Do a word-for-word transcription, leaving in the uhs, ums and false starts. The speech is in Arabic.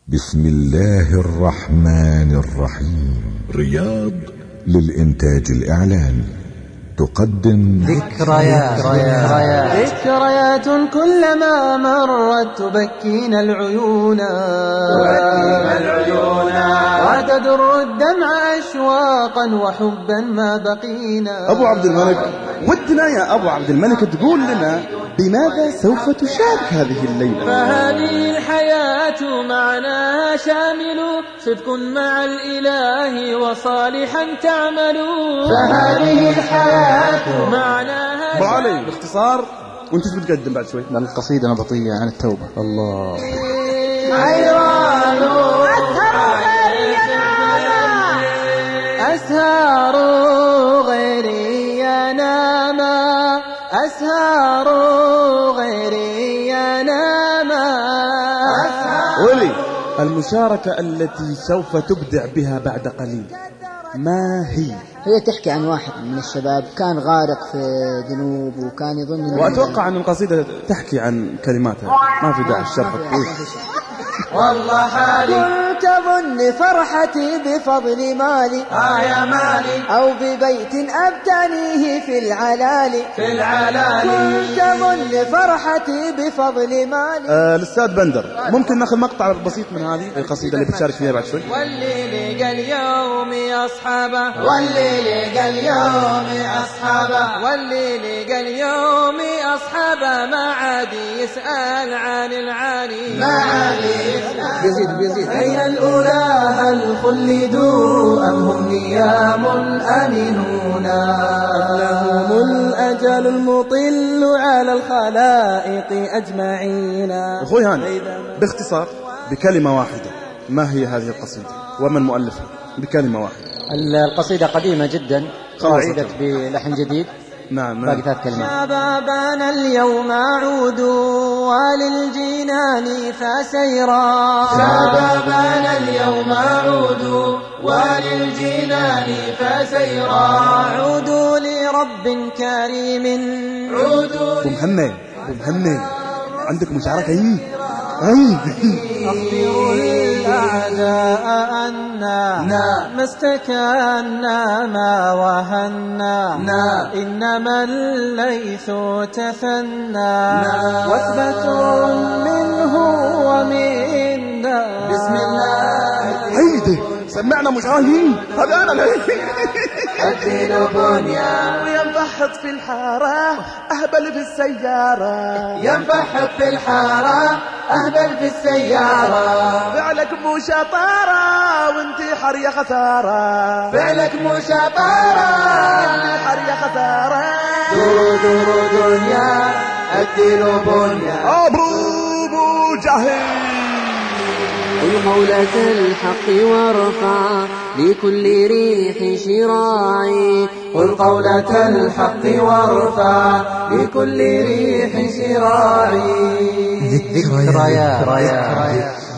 بسم الله الرحمن الرحيم. رياض للإنتاج الإعلاني تقدم ذكريات ذكريات, ذكريات كلما مرت تبكينا العيون وتدر الدمع أشواقا وحبا ما بقينا. أبو عبد الملك، ودنا يا أبو عبد الملك تقول لنا بماذا سوف تشارك هذه الليلة؟ فهذه الحياة معناها شامل، صدق مع الإله وصالحا تعمل. فهذه الحياة معناها أبو علي باختصار، وانت ايش بتقدم بعد شوي؟ لأن القصيدة نبطية عن التوبة. الله حيران أسهار غيري يناما، أسهار غيري يناما. ولي المشاركة التي سوف تبدع بها بعد قليل ما هي؟ هي تحكي عن واحد من الشباب كان غارق في ذنوب وكان يظن، وأتوقع أن القصيدة تحكي عن كلماتها، ما في داعي الشرح الطويل. والله حالي كنت أظن فرحتي بفضل مالي، آه يا مالي، أو ببيت أبتنيه في العلالي، في العلالي. كنت أظن فرحتي بفضل مالي. آه الأستاذ بندر، ممكن ناخذ مقطع بسيط من هذه القصيدة اللي بتشارك فيها بعد شوي؟ واللي لقى اليوم أصحابه، واللي لقى اليوم أصحابه، واللي لقى اليوم أصحابه ما عاد يسأل عن العالي، ما عاد يسأل. بيزيد بيزيد. أين الأولى هل خلدوا أم هم نيام أمنون؟ أم لهم الأجل المطل على الخلائق أجمعين؟ أخوي هاني باختصار بكلمة واحدة، ما هي هذه القصيدة ومن مؤلفها؟ بكلمة واحدة. القصيدة قديمة جدا، أعيدت بلحن جديد. نعم باقي ثلاث كلمات. شبابنا اليوم عودوا وللجنان فسيرا، شبابنا اليوم عودوا وللجنان فسيرا. عودوا لرب كريم، عودوا أبو محمد، أبو محمد عندك مشاركة هي؟ أي أخبروا الأعداء أنا ما استكنا ما وهنا، إنما الليث تثنى واثبتوا منه ومنا. بسم الله هيدي سمعنا مشاهين، هذا أنا الدين بنيا وينفحط في الحارة أهبل في السيارة، ينفحط في الحارة أهبل في السيارة. فعلك مو شطارة وانتي حرية خسارة، فعلك مو شطارة حرية خسارة. دور دور دنيا الدين بنيا. أبو مجاهد قل قولة الحق وارفع لكل ريح شراعي، قل قولة الحق وارفع لكل ريح شراعي. ذكريات.